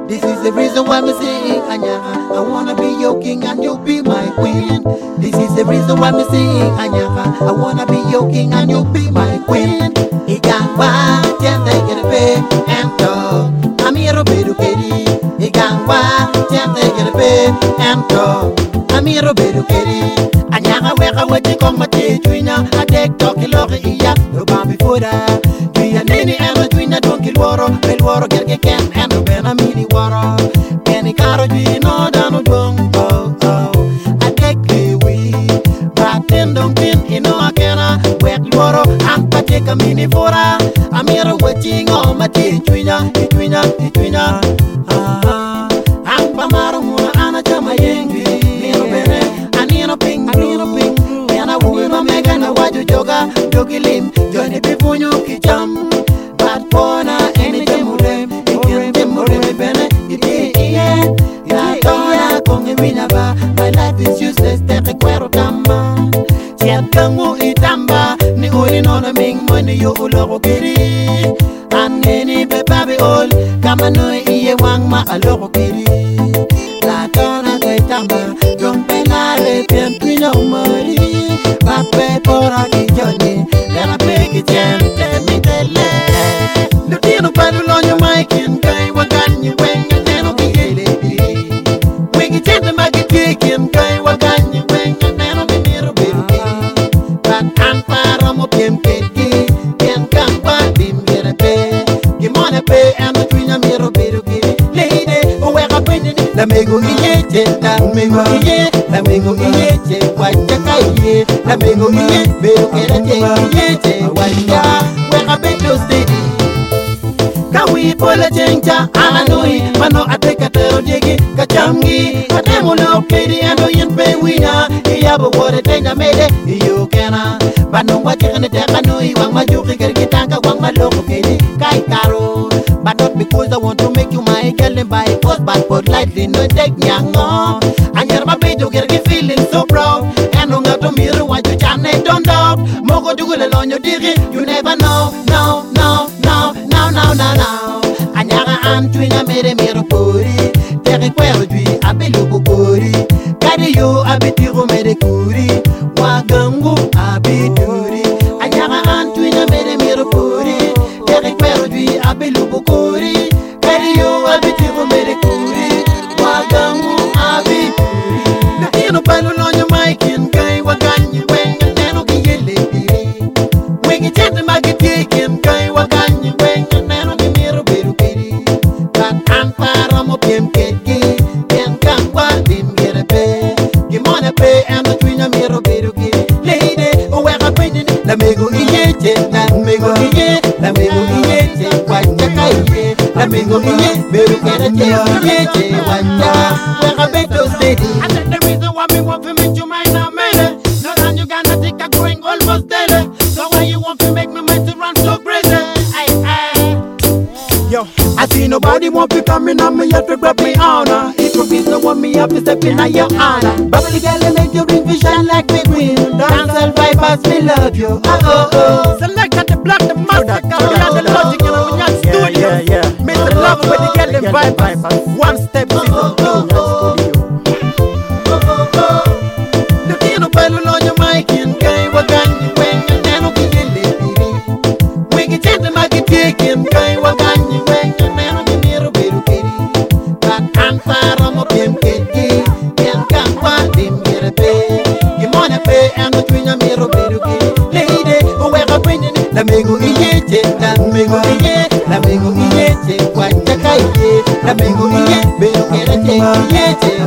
This is the reason why me sing, Anyaka. I wanna be your king and you be my queen. This is the reason why me sing, Anyaka. I wanna be your king and you be my queen. Igangwa, tiende gerbe, ento. Amiro bedu keri. Igangwa, tiende gerbe, ento. Amiro bedu keri. Anyaka weka weti kong mati juina. Adek toki loki iya, yo bambi foda. Juina nini eno juina donki luoro. Beluoro gerge ken eno bena mini waro. Kenny karo juino dano dong, oh oh. Adek lewi, braten donkin ino akena. Wek luoro, ampa teka mini fora. Amiro weti ngo mati juina, juina. Ampa maro muna ana chama yengi. Nino bene, anino ping. Mega na waju joga jogilim joni bipunyu kicham but pona ene temurem ikin temurem bene iti iye ya tona kongi winaba my life is useless teke kwero tamba siat kangu itamba ni uli nona ming money yo ulogo kiri aneni bebabi ol kama no iye wang ma alogo kiri la tona ko itamba jong penare pien tuina umari Pape por aquí Johnny, era peki gente mi tele. Lutino palu lonyo maikin kai wakanyi wenga neno kigele. Wengi gente magitikin kai wakanyi wenga neno mimiro biruki. But ampara mo piempeki, ken kampa bim gerepe. Gimone pe ando tuina miro biruki. Leide uweka pendini, lamigo iye, lamigo iye, lamigo iye, wachaka iye. Lamigo iye, pero kerete iye, wachaka, weka beto steady. Kawi pola chencha, ananui, mano ateka tero digi, kachangi, atemo lo kedi ando yen pe wina, iyabo wore tenya mede, iyo kena. Bano wachakane teka nui, wang majuki kergitanga, wang maloko kedi, kai karo. But not because I want to make you my girl and by force, but politely no take nyango. And you're my baby, you get feeling so proud. And on to mirror what you chane don't doubt. Moko do it on your digi, you never know, no. And yaga antwina mere mero pori. Tere kwero jui abelu bukori. Kari yo abitiru mere kuri. Wagangu abituri. And yaga antwina mere mero pori. Tere kwero jui abelu bukori. Kari yo abitiru mere kuri. Wagangu abituri. Lutino palu lonyo maikin kai waganyi wenga neno kigele piri. Wengi chete magitikin kai waganyi wenga neno kimiro biru piri. Kat ampara mo piemkeki. Ken kangwa bim gerepe. Gimone pe ando tuina miro biru kiri. Leide uweka pendini. Lamigo iye, lamigo iye, lamigo iye, wachaka iye. Lamigo iye, pero kerete iye, wachaka, weka beto steady. I said the reason why me want to make you mine now made it. No time you gonna think I'm going almost daily. So why you want to make me mind to run so crazy? Yo, I see nobody want to come in on me yet to grab me honor. It could be the one me up to step in on your honor. Bubbly girl, and make you ring me shine like me queen. Dance and vibers, me love you. Select at the block, the master, the logic, you know, in studio. Mr. Love with the girl and vibers. One step in the studio. Lutino palu lonyo maikin kai waganyi wenga neno kigele piri. Wengi chete magitikin kai waganyi wenga neno kimiro biru kiri. Kat ampara mo piemkeki. Ken kangwa bim gerepe. Gimone pe ando tuina miro biru kiri. Leide uweka pendini. Lamigo iye, wachaka iye. Lamigo iye, pero kerete iye.